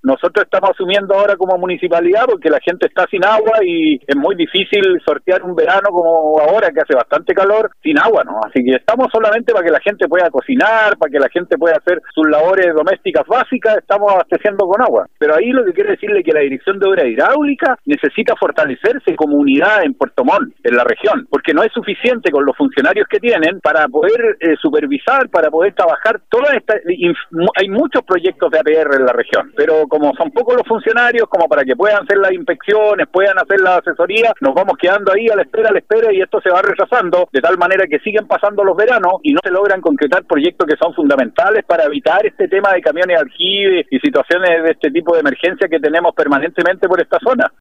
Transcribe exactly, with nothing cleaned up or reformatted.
nosotros estamos asumiendo ahora como municipalidad porque la gente está sin agua y es muy difícil sortear un verano como ahora, que hace bastante calor, sin agua, ¿no? Así que estamos solamente para que la gente pueda cocinar, para que la gente pueda hacer sus labores domésticas básicas, estamos abasteciendo con agua. Pero ahí lo que quiero decirle es que la Dirección de Obras Hidráulicas necesita fortalecerse como unidad en Puerto Montt, en la región, porque no es suficiente con los funcionarios que tienen para poder eh, supervisar, para poder trabajar toda esta... Hay muchos proyectos de A P R en la región, pero como son pocos los funcionarios, como para que puedan hacer las inspecciones, puedan hacer la asesoría, nos vamos quedando ahí a la espera, a la espera, y esto se va retrasando, de tal manera que siguen pasando los veranos y no se logran concretar proyectos que son fundamentales para evitar este tema de camiones aljibe y situaciones de este tipo de emergencia que tenemos permanentemente por esta zona.